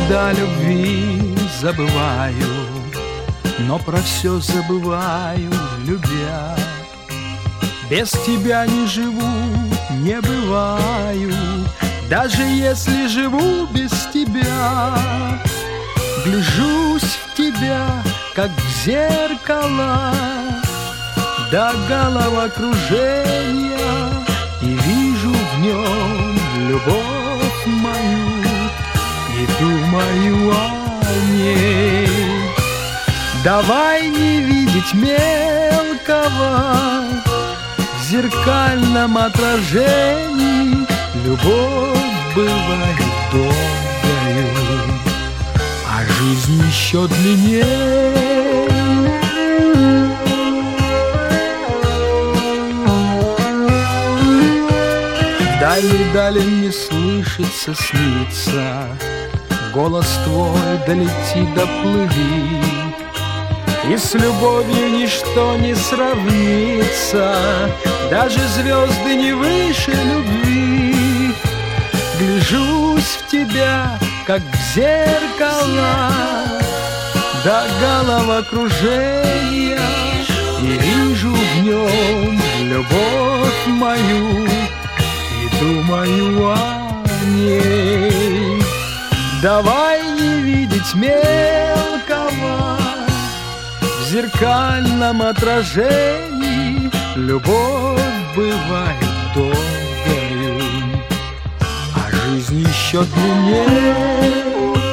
Иногда любви забываю, но про все забываю, любя. Без тебя не живу, не бываю, даже если живу без тебя. Гляжусь в тебя, как в зеркало, до головокружения, и вижу в нем любовь мою, и думаю о ней. Давай не видеть мелкого в зеркальном отражении. Любовь бывает долгою, а жизнь еще длиннее. Дали не слышится, снится, голос твой долети, доплыви, и с любовью ничто не сравнится, даже звезды не выше любви. Гляжусь в тебя, как в зеркало, до головокружения, и вижу в нем любовь мою, и думаю о ней. Давай не видеть мелкого в зеркальном отражении. Любовь бывает долгою, а жизнь еще длиннее.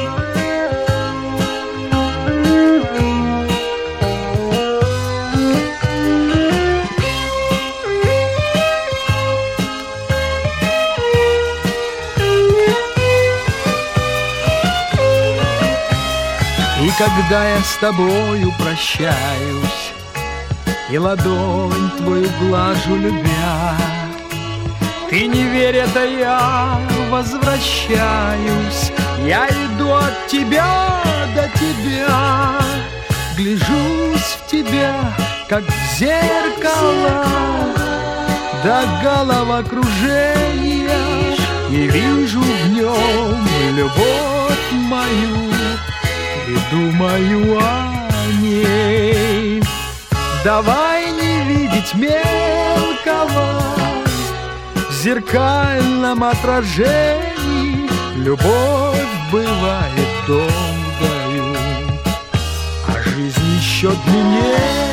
И когда я с тобою прощаюсь и ладонь твою глажу, любя, ты не верь, это я возвращаюсь. Я иду от тебя до тебя, гляжусь в тебя, как в зеркало, до головокружения, и вижу в нем любовь мою, и думаю о ней. Давай не видеть мелкого в зеркальном отражении. Любовь бывает долгою, а жизнь еще длиннее.